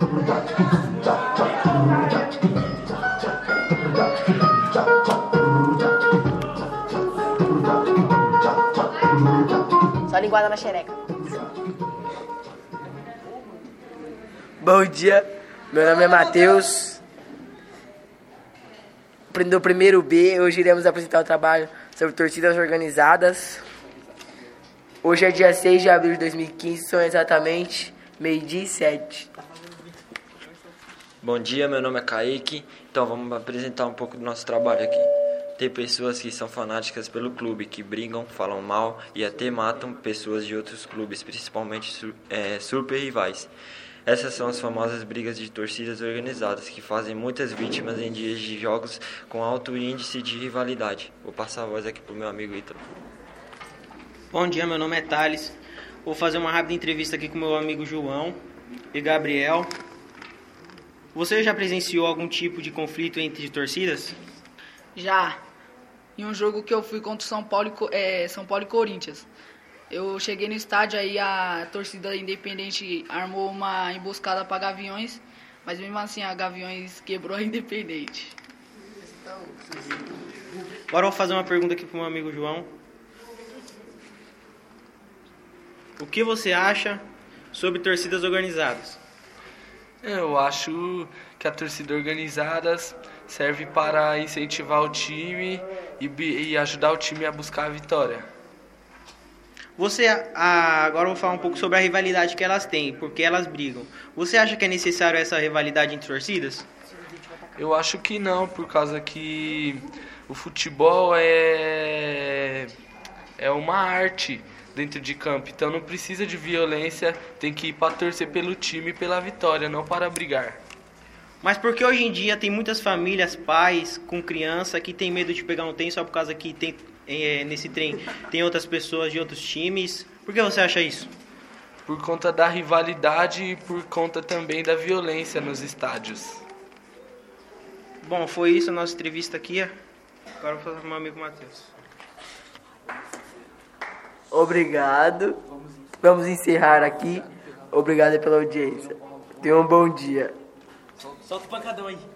Só linguada na xereca. Bom dia, meu nome é Matheus. Do primeiro B, hoje iremos apresentar o trabalho sobre torcidas organizadas. Hoje é dia 6 de abril de 2015, são exatamente 12h07. Bom dia, meu nome é Kaique, então vamos apresentar um pouco do nosso trabalho aqui. Tem pessoas que são fanáticas pelo clube, que brigam, falam mal e até matam pessoas de outros clubes, principalmente super rivais. Essas são as famosas brigas de torcidas organizadas, que fazem muitas vítimas em dias de jogos com alto índice de rivalidade. Vou passar a voz aqui pro meu amigo Ítalo. Bom dia, meu nome é Thales. Vou fazer uma rápida entrevista aqui com meu amigo João e Gabriel. Você já presenciou algum tipo de conflito entre torcidas? Já. Em um jogo que eu fui contra o São Paulo e Corinthians. Eu cheguei no estádio, aí a torcida independente armou uma emboscada para Gaviões, mas mesmo assim a Gaviões quebrou a Independente. Agora eu vou fazer uma pergunta aqui pro meu amigo João. O que você acha sobre torcidas organizadas? Eu acho que a torcida organizada serve para incentivar o time e ajudar o time a buscar a vitória. Agora eu vou falar um pouco sobre a rivalidade que elas têm, porque elas brigam. Você acha que é necessário essa rivalidade entre torcidas? Eu acho que não, por causa que o futebol é uma arte dentro de campo, então não precisa de violência, tem que ir para torcer pelo time e pela vitória, não para brigar. Mas porque hoje em dia tem muitas famílias, pais com criança que tem medo de pegar um trem só por causa que nesse trem tem outras pessoas de outros times. Por que você acha isso? Por conta da rivalidade e por conta também da violência nos estádios. Bom, foi isso a nossa entrevista aqui. Agora eu vou falar com meu amigo Matheus. Obrigado. Vamos encerrar aqui. Obrigado pela audiência. Tenha um bom dia. Solta o pancadão aí.